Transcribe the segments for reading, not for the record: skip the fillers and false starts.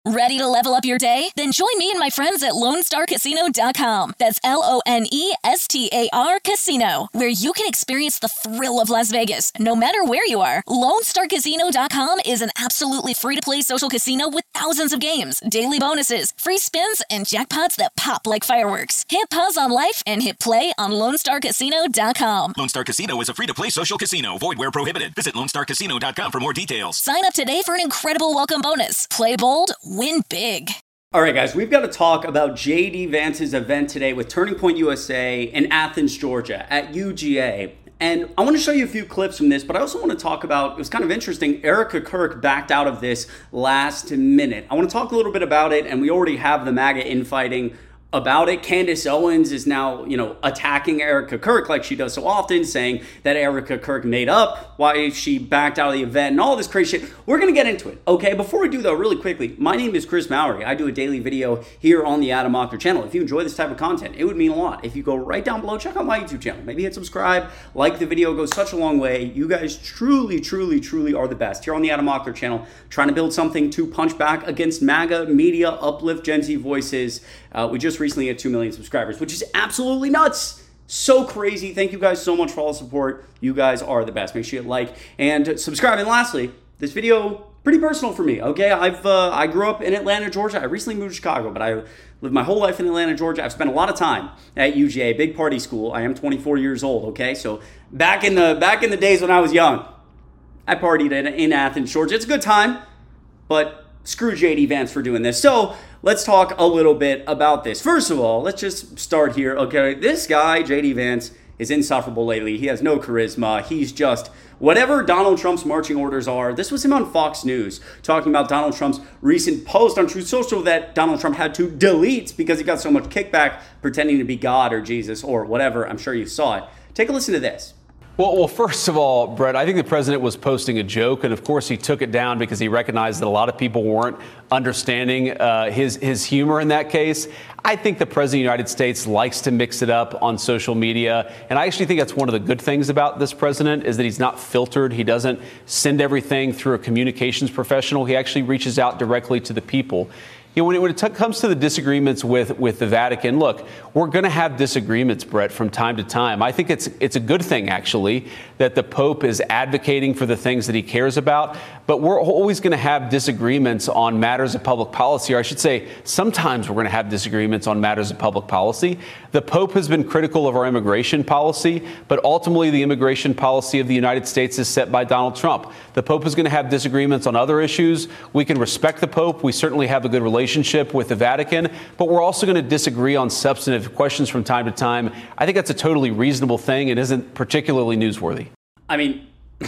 Ready to level up your day? Then join me and my friends at LoneStarCasino.com. That's LoneStar Casino, where you can experience the thrill of Las Vegas, no matter where you are. LoneStarCasino.com is an absolutely free-to-play social casino with thousands of games, daily bonuses, free spins, and jackpots that pop like fireworks. Hit pause on life and hit play on LoneStarCasino.com. Lone Star Casino is a free-to-play social casino. Void where prohibited. Visit LoneStarCasino.com for more details. Sign up today for an incredible welcome bonus. Play bold, win big. All right, guys, we've got to talk about J.D. Vance's event today with Turning Point USA in Athens, Georgia at UGA. And I want to show you a few clips from this, but I also want to talk about, it was kind of interesting, Erica Kirk backed out of this last minute. I want to talk a little bit about it, and we already have the MAGA infighting about it. Candace Owens is now, attacking Erica Kirk like she does so often, saying that Erica Kirk made up why she backed out of the event and all this crazy shit. We're going to get into it, okay? Before we do, though, really quickly, my name is Chris Mowry. I do a daily video here on the Adam Mocker channel. If you enjoy this type of content, it would mean a lot. If you go right down below, check out my YouTube channel. Maybe hit subscribe, like the video, goes such a long way. You guys truly, truly, truly are the best. Here on the Adam Mocker channel, trying to build something to punch back against MAGA, media, uplift Gen Z voices. We just recently had 2 million subscribers, which is absolutely nuts. So crazy. Thank you guys so much for all the support. You guys are the best. Make sure you like and subscribe. And lastly, this video, pretty personal for me, okay? I grew up in Atlanta, Georgia. I recently moved to Chicago, but I lived my whole life in Atlanta, Georgia. I've spent a lot of time at UGA, big party school. I am 24 years old, okay? So back in the days when I was young, I partied in Athens, Georgia. It's a good time, but screw J.D. Vance for doing this. So let's talk a little bit about this. First of all, let's just start here, okay? This guy, J.D. Vance, is insufferable lately. He has no charisma. He's just whatever Donald Trump's marching orders are. This was him on Fox News talking about Donald Trump's recent post on Truth Social that Donald Trump had to delete because he got so much kickback pretending to be God or Jesus or whatever. I'm sure you saw it. Take a listen to this. Well, first of all, Brett, I think the president was posting a joke, and of course he took it down because he recognized that a lot of people weren't understanding his humor in that case. I think the president of the United States likes to mix it up on social media, and I actually think that's one of the good things about this president is that he's not filtered. He doesn't send everything through a communications professional. He actually reaches out directly to the people. When it comes to the disagreements with the Vatican, look, we're going to have disagreements, Brett, from time to time. I think it's a good thing, actually, that the Pope is advocating for the things that he cares about. But we're always going to have disagreements on matters of public policy, or I should say, sometimes we're going to have disagreements on matters of public policy. The Pope has been critical of our immigration policy, but ultimately the immigration policy of the United States is set by Donald Trump. The Pope is going to have disagreements on other issues. We can respect the Pope. We certainly have a good relationship with the Vatican, but we're also going to disagree on substantive questions from time to time. I think that's a totally reasonable thing. It isn't particularly newsworthy. I mean,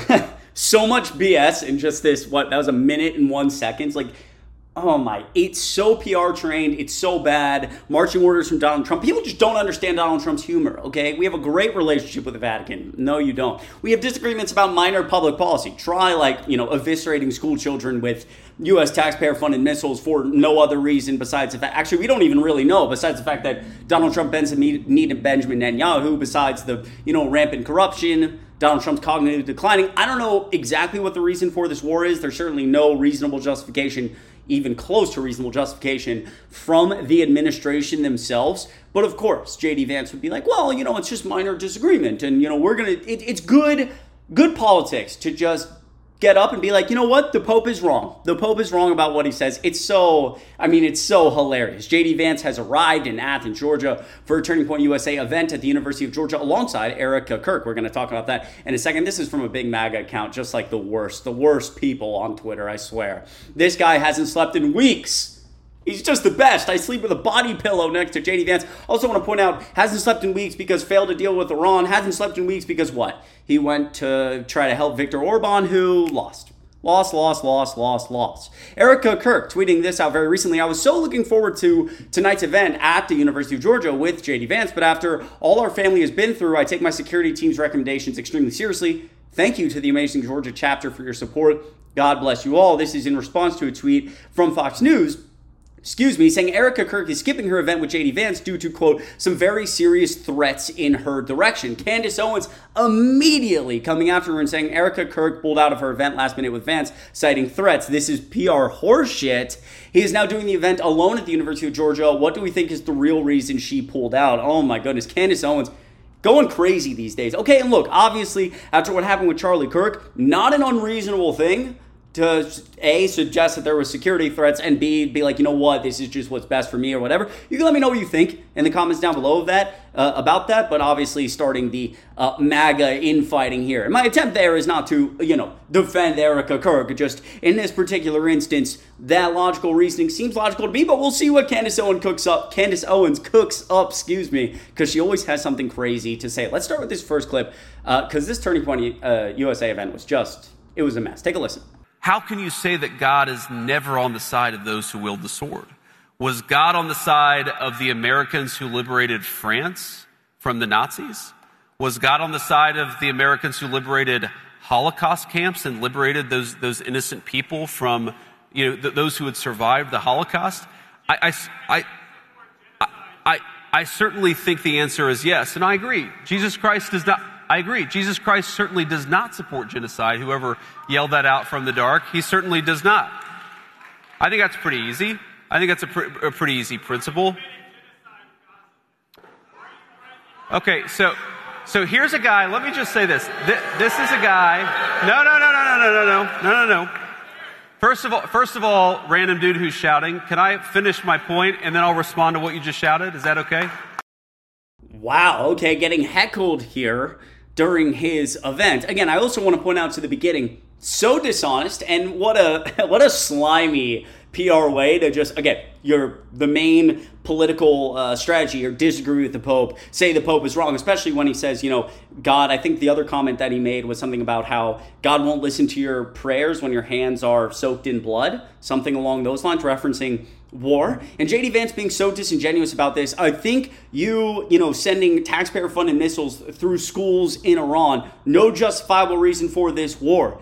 so much BS in just this, that was 1 minute and 1 second. Like, oh my, it's so PR trained. It's so bad. Marching orders from Donald Trump. People just don't understand Donald Trump's humor, okay? We have a great relationship with the Vatican. No, you don't. We have disagreements about minor public policy. Try eviscerating school children with U.S. taxpayer-funded missiles for no other reason besides the fact, actually, we don't even really know, besides the fact that Donald Trump bends the knee to Benjamin Netanyahu, besides the, rampant corruption, Donald Trump's cognitive declining. I don't know exactly what the reason for this war is. There's certainly no reasonable justification, even close to reasonable justification from the administration themselves. But of course, J.D. Vance would be like, well, it's just minor disagreement. And, it's good politics to just get up and be like, you know what? The Pope is wrong. The Pope is wrong about what he says. It's so hilarious. J.D. Vance has arrived in Athens, Georgia for a Turning Point USA event at the University of Georgia alongside Erica Kirk. We're going to talk about that in a second. This is from a big MAGA account, just like the worst people on Twitter, I swear. This guy hasn't slept in weeks. He's just the best. I sleep with a body pillow next to J.D. Vance. Also want to point out, hasn't slept in weeks because failed to deal with Iran. Hasn't slept in weeks because what? He went to try to help Viktor Orban, who lost. Lost. Erica Kirk tweeting this out very recently. I was so looking forward to tonight's event at the University of Georgia with J.D. Vance, but after all our family has been through, I take my security team's recommendations extremely seriously. Thank you to the Amazing Georgia chapter for your support. God bless you all. This is in response to a tweet from Fox News saying Erica Kirk is skipping her event with JD Vance due to, quote, some very serious threats in her direction. Candace Owens immediately coming after her and saying Erica Kirk pulled out of her event last minute with Vance, citing threats. This is PR horseshit. He is now doing the event alone at the University of Georgia. What do we think is the real reason she pulled out? Oh my goodness, Candace Owens going crazy these days. Okay, and look, obviously, after what happened with Charlie Kirk, not an unreasonable thing to A, suggest that there was security threats, and B, be like, you know what, this is just what's best for me or whatever. You can let me know what you think in the comments down below of that, about that, but obviously starting the MAGA infighting here. And my attempt there is not to, defend Erica Kirk. Just in this particular instance, that logical reasoning seems logical to me, but we'll see what Candace Owens cooks up, because she always has something crazy to say. Let's start with this first clip, because this Turning Point USA event was it was a mess. Take a listen. How can you say that God is never on the side of those who wield the sword? Was God on the side of the Americans who liberated France from the Nazis? Was God on the side of the Americans who liberated Holocaust camps and liberated those innocent people from, those who had survived the Holocaust? I certainly think the answer is yes, and I agree. Jesus Christ does not. I agree. Jesus Christ certainly does not support genocide. Whoever yelled that out from the dark, he certainly does not. I think that's pretty easy. I think that's a pretty easy principle. Okay, so here's a guy. Let me just say this. This is a guy. No. First of all, random dude who's shouting. Can I finish my point and then I'll respond to what you just shouted? Is that okay? Wow. Okay, getting heckled here during his event. Again, I also want to point out to the beginning, so dishonest, and what a slimy PR way to just, again, the main political strategy or disagree with the Pope, say the Pope is wrong, especially when he says, God, I think the other comment that he made was something about how God won't listen to your prayers when your hands are soaked in blood, something along those lines, referencing war. And JD Vance being so disingenuous about this, I think sending taxpayer-funded missiles through schools in Iran, no justifiable reason for this war,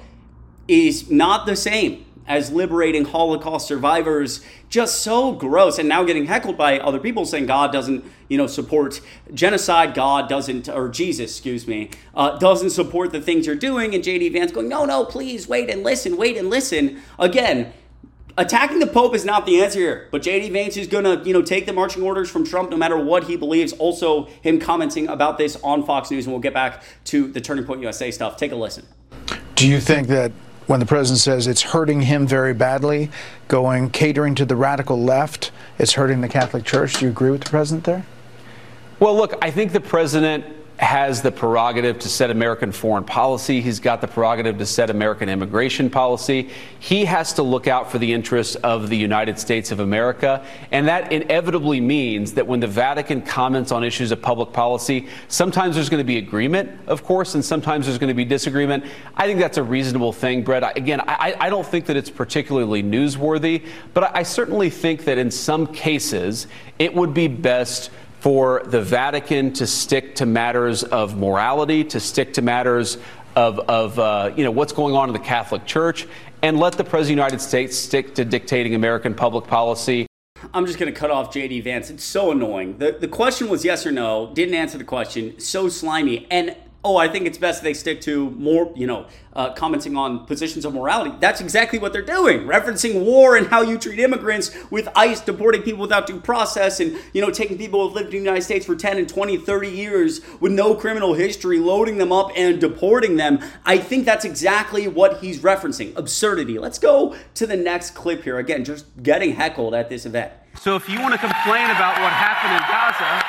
is not the same as liberating Holocaust survivors. Just so gross. And now getting heckled by other people saying God doesn't, support genocide. God doesn't, or Jesus, doesn't support the things you're doing. And JD Vance going, no, please wait and listen. Again, attacking the Pope is not the answer here, but JD Vance is going to, take the marching orders from Trump no matter what he believes. Also, him commenting about this on Fox News, and we'll get back to the Turning Point USA stuff. Take a listen. Do you think that when the president says it's hurting him very badly, catering to the radical left, it's hurting the Catholic Church? Do you agree with the president there? Well, look, I think the president has the prerogative to set American foreign policy. He's got the prerogative to set American immigration policy. He has to look out for the interests of the United States of America. And that inevitably means that when the Vatican comments on issues of public policy, sometimes there's going to be agreement, of course, and sometimes there's going to be disagreement. I think that's a reasonable thing, Brett. I don't think that it's particularly newsworthy, but I certainly think that in some cases it would be best for the Vatican to stick to matters of morality, to stick to matters of what's going on in the Catholic Church, and let the President of the United States stick to dictating American public policy. I'm just going to cut off JD Vance. It's so annoying. The question was yes or no. Didn't answer the question. So slimy. And I think it's best they stick to more, commenting on positions of morality. That's exactly what they're doing. Referencing war and how you treat immigrants with ICE deporting people without due process and, taking people who have lived in the United States for 10 and 20, 30 years with no criminal history, loading them up and deporting them. I think that's exactly what he's referencing. Absurdity. Let's go to the next clip here. Again, just getting heckled at this event. So if you want to complain about what happened in Gaza,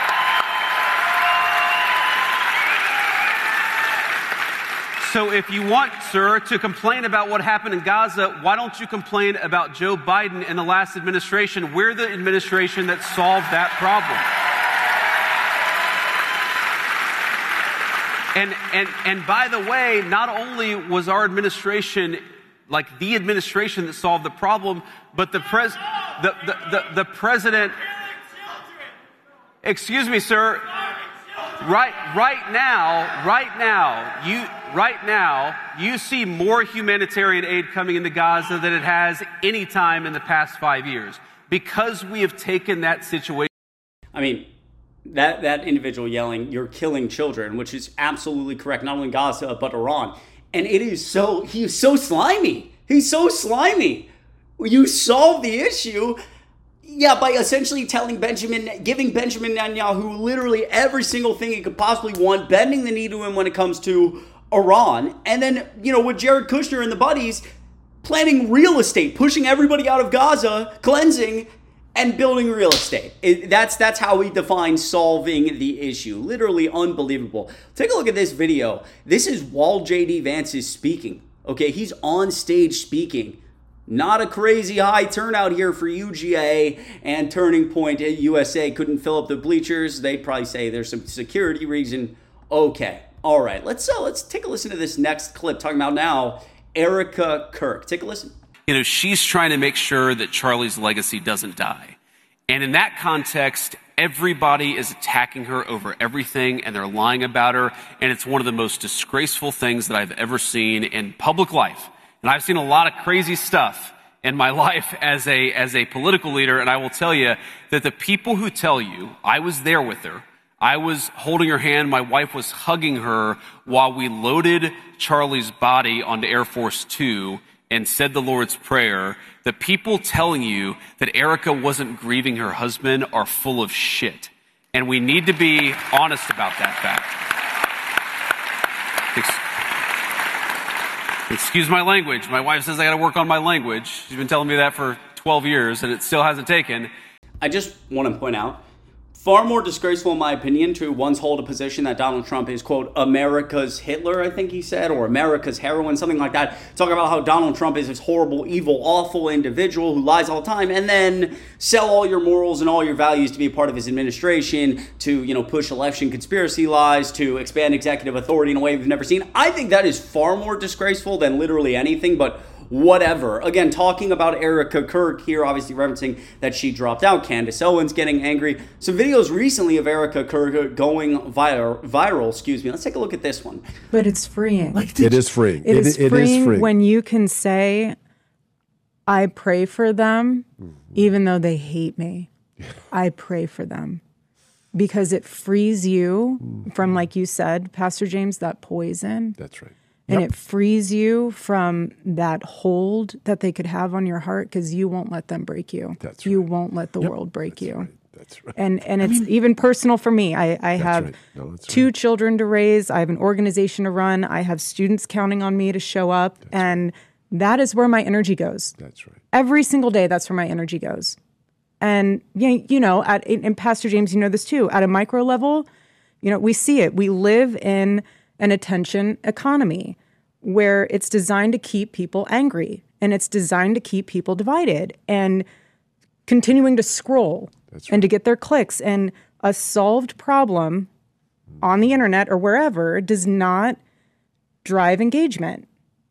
so if you want, sir, to complain about what happened in Gaza, why don't you complain about Joe Biden and the last administration? We're the administration that solved that problem. And by the way, not only was our administration like the administration that solved the problem, but the president. Excuse me, sir. Right now, you see more humanitarian aid coming into Gaza than it has any time in the past 5 years, because we have taken that situation. I mean, that individual yelling, "You're killing children," which is absolutely correct, not only in Gaza, but Iran. And he's so slimy. He's so slimy. You solve the issue, by essentially giving Benjamin Netanyahu literally every single thing he could possibly want, bending the knee to him when it comes to Iran. And then, with Jared Kushner and the buddies, planning real estate, pushing everybody out of Gaza, cleansing, and building real estate. That's how we define solving the issue. Literally unbelievable. Take a look at this video. This is while J.D. Vance is speaking. Okay, he's on stage speaking. Not a crazy high turnout here for UGA, and Turning Point at USA couldn't fill up the bleachers. They'd probably say there's some security reason. Okay, all right. Let's take a listen to this next clip talking about now Erica Kirk. Take a listen. She's trying to make sure that Charlie's legacy doesn't die. And in that context, everybody is attacking her over everything, and they're lying about her. And it's one of the most disgraceful things that I've ever seen in public life. And I've seen a lot of crazy stuff in my life as a political leader. And I will tell you that the people who tell you, I was there with her, I was holding her hand, my wife was hugging her while we loaded Charlie's body onto Air Force Two and said the Lord's Prayer, the people telling you that Erica wasn't grieving her husband are full of shit. And we need to be honest about that fact. Excuse my language. My wife says I got to work on my language. She's been telling me that for 12 years, and it still hasn't taken. I just want to point out, far more disgraceful, in my opinion, to once hold a position that Donald Trump is, quote, America's Hitler, I think he said, or America's heroine, something like that. Talking about how Donald Trump is this horrible, evil, awful individual who lies all the time, and then sell all your morals and all your values to be a part of his administration, to, push election conspiracy lies, to expand executive authority in a way we've never seen. I think that is far more disgraceful than literally anything, but whatever. Again, talking about Erica Kirk here, obviously referencing that she dropped out. Candace Owens getting angry. Some videos recently of Erica Kirk going viral. Let's take a look at this one. But it's freeing. It is freeing. It is freeing when you can say, I pray for them, even though they hate me. I pray for them. Because it frees you from, like you said, Pastor James, that poison. That's right. And it frees you from that hold that they could have on your heart, because you won't let them break you. That's you right. won't let the world break you. Right. That's right. And it's even personal for me. I have right. No, two children to raise. I have an organization to run. I have students counting on me to show up. And that is where my energy goes. That's right. Every single day, that's where my energy goes. And, and Pastor James, you know this too, at a micro level, we see it. We live in an attention economy where it's designed to keep people angry, and it's designed to keep people divided and continuing to scroll and to get their clicks. And a solved problem on the internet or wherever does not drive engagement.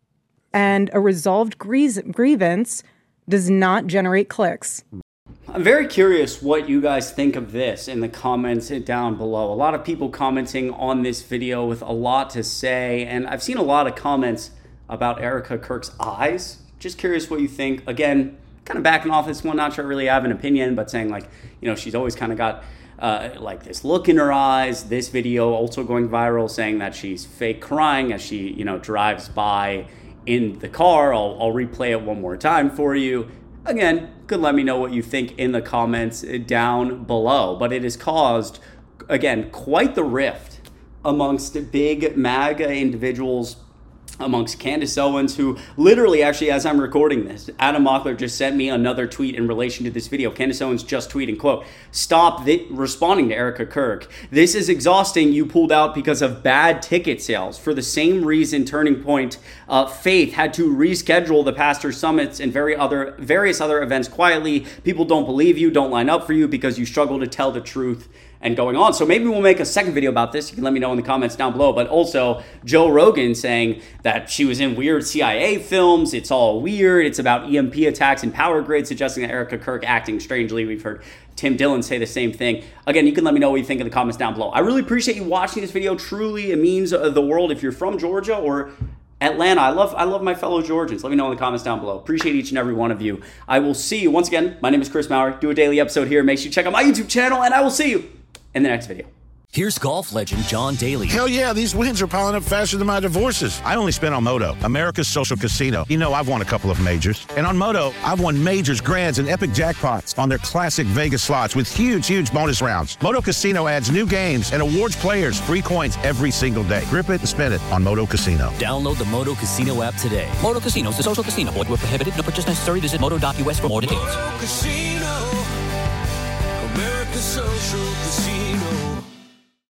And a resolved grievance does not generate clicks. I'm very curious what you guys think of this in the comments down below. A lot of people commenting on this video with a lot to say, and I've seen a lot of comments about Erica Kirk's eyes. Just curious what you think. Again, kind of backing off this one, not sure I really have an opinion, but saying she's always kind of got this look in her eyes. This video also going viral saying that she's fake crying as she, drives by in the car. I'll replay it one more time for you. Again, could let me know what you think in the comments down below. But it has caused, again, quite the rift amongst big MAGA individuals, amongst Candace Owens, who literally, actually, as I'm recording this, Adam Mockler just sent me another tweet in relation to this video. Candace Owens just tweeting, quote, "Stop responding to Erica Kirk. This is exhausting. You pulled out because of bad ticket sales. For the same reason Turning Point Faith had to reschedule the pastor summits and various other events quietly. People don't believe you, don't line up for you because you struggle to tell the truth and going on. So maybe we'll make a second video about this. You can let me know in the comments down below. But also Joe Rogan saying that she was in weird CIA films. It's all weird. It's about EMP attacks and power grids, suggesting that Erica Kirk acting strangely. We've heard Tim Dillon say the same thing. Again, you can let me know what you think in the comments down below. I really appreciate you watching this video. Truly, it means the world. If you're from Georgia or Atlanta, I love my fellow Georgians. Let me know in the comments down below. Appreciate each and every one of you. I will see you. Once again, my name is Chris Maurer. Do a daily episode here. Make sure you check out my YouTube channel, and I will see you in the next video. Here's golf legend John Daly. Hell yeah, these wins are piling up faster than my divorces. I only spent on Moto, America's social casino. You know, I've won a couple of majors. And on Moto, I've won majors, grands, and epic jackpots on their classic Vegas slots with huge bonus rounds. Moto Casino adds new games and awards players free coins every single day. Grip it and spin it on Moto Casino. Download the Moto Casino app today. Moto Casino is a social casino. Void where prohibited. No purchase necessary. Visit moto.us for more details. Moto Casino, America's social casino.